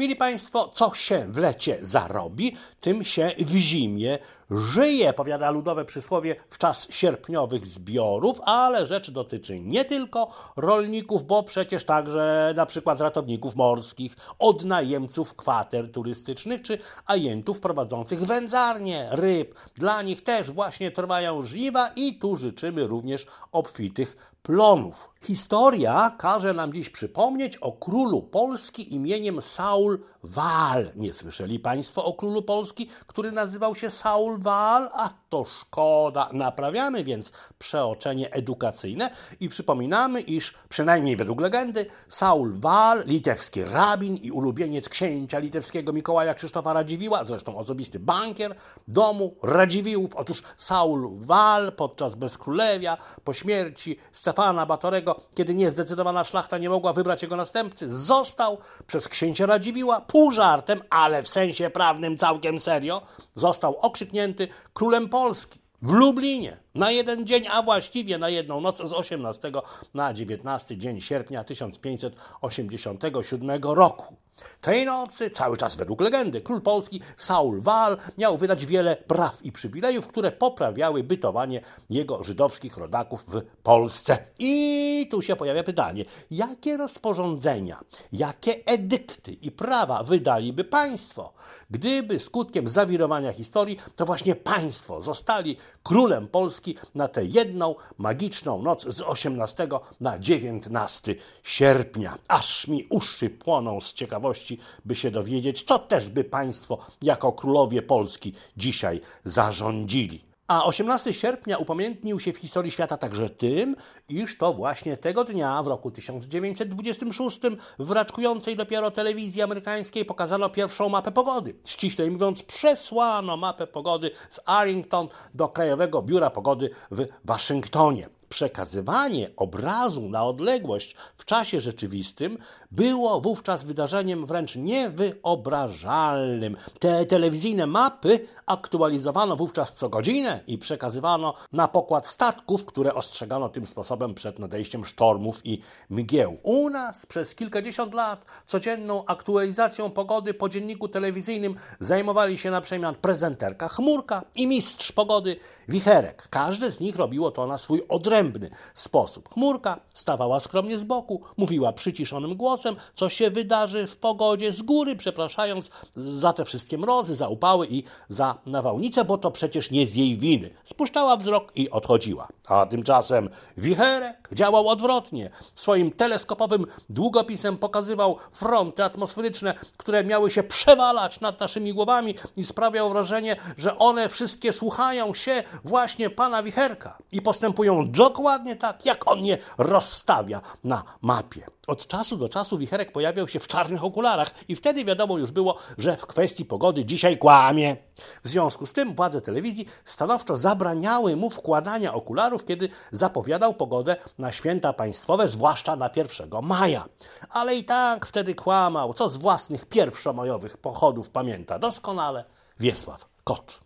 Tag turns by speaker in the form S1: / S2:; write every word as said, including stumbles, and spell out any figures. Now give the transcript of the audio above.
S1: Mówili Państwo, co się w lecie zarobi, tym się w zimie żyje, powiada ludowe przysłowie w czas sierpniowych zbiorów, ale rzecz dotyczy nie tylko rolników, bo przecież także na przykład ratowników morskich, odnajemców kwater turystycznych czy ajentów prowadzących wędzarnie ryb. Dla nich też właśnie trwają żniwa i tu życzymy również obfitych plonów. Historia każe nam dziś przypomnieć o królu Polski imieniem Saul Waal. Nie słyszeli Państwo o królu Polski, który nazywał się Saul Waal? A to szkoda. Naprawiamy więc przeoczenie edukacyjne i przypominamy, iż przynajmniej według legendy Saul Waal, litewski rabin i ulubieniec księcia litewskiego Mikołaja Krzysztofa Radziwiłła, zresztą osobisty bankier domu Radziwiłłów. Otóż Saul Waal podczas bezkrólewia, po śmierci Stefana Batorego, kiedy niezdecydowana szlachta nie mogła wybrać jego następcy, został przez księcia Radziwiłła pół żartem, ale w sensie prawnym całkiem serio, został okrzyknięty królem Polski w Lublinie na jeden dzień, a właściwie na jedną noc z osiemnastego na dziewiętnasty dzień sierpnia tysiąc pięćset osiemdziesiątego siódmego roku. Tej nocy, cały czas według legendy, król Polski Saul Waal miał wydać wiele praw i przywilejów, które poprawiały bytowanie jego żydowskich rodaków w Polsce. I tu się pojawia pytanie, jakie rozporządzenia, jakie edykty i prawa wydaliby państwo, gdyby skutkiem zawirowania historii to właśnie państwo zostali królem Polski na tę jedną magiczną noc z osiemnastego na dziewiętnasty sierpnia. Aż mi uszy płoną z ciekawości, by się dowiedzieć, co też by państwo jako królowie Polski dzisiaj zarządzili. A osiemnastego sierpnia upamiętnił się w historii świata także tym, iż to właśnie tego dnia w roku tysiąc dziewięćset dwudziestym szóstym w raczkującej dopiero telewizji amerykańskiej pokazano pierwszą mapę pogody. Ściślej mówiąc, przesłano mapę pogody z Arlington do Krajowego Biura Pogody w Waszyngtonie. Przekazywanie obrazu na odległość w czasie rzeczywistym było wówczas wydarzeniem wręcz niewyobrażalnym. Te telewizyjne mapy aktualizowano wówczas co godzinę i przekazywano na pokład statków, które ostrzegano tym sposobem przed nadejściem sztormów i mgieł. U nas przez kilkadziesiąt lat codzienną aktualizacją pogody po dzienniku telewizyjnym zajmowali się na przemian prezenterka Chmurka i mistrz pogody Wicherek. Każde z nich robiło to na swój odrębny sposób. Chmurka stawała skromnie z boku, mówiła przyciszonym głosem, co się wydarzy w pogodzie, z góry przepraszając za te wszystkie mrozy, za upały i za nawałnice, bo to przecież nie z jej winy. Spuszczała wzrok i odchodziła. A tymczasem Wicherek działał odwrotnie. Swoim teleskopowym długopisem pokazywał fronty atmosferyczne, które miały się przewalać nad naszymi głowami i sprawiał wrażenie, że one wszystkie słuchają się właśnie pana Wicherka i postępują dokładnie tak, jak on je rozstawia na mapie. Od czasu do czasu Wicherek pojawiał się w czarnych okularach i wtedy wiadomo już było, że w kwestii pogody dzisiaj kłamie. W związku z tym władze telewizji stanowczo zabraniały mu wkładania okularów, kiedy zapowiadał pogodę na święta państwowe, zwłaszcza na pierwszego maja. Ale i tak wtedy kłamał, co z własnych pierwszomajowych pochodów pamięta doskonale Wiesław Kot.